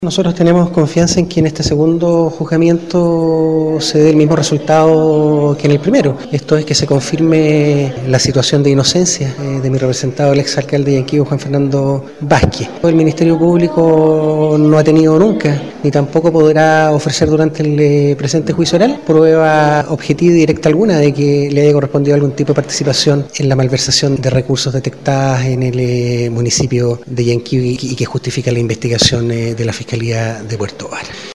Nosotros tenemos confianza en que en este segundo juzgamiento se dé el mismo resultado que en el primero. Esto es que se confirme la situación de inocencia de mi representado, el exalcalde de Yanquihue, Juan Fernando Vázquez. El Ministerio Público no ha tenido nunca, ni tampoco podrá ofrecer durante el presente juicio oral, prueba objetiva y directa alguna de que le haya correspondido algún tipo de participación en la malversación de recursos detectadas en el municipio de Yanquihue y que justifica la investigación de la Fiscalía de Puerto Varas.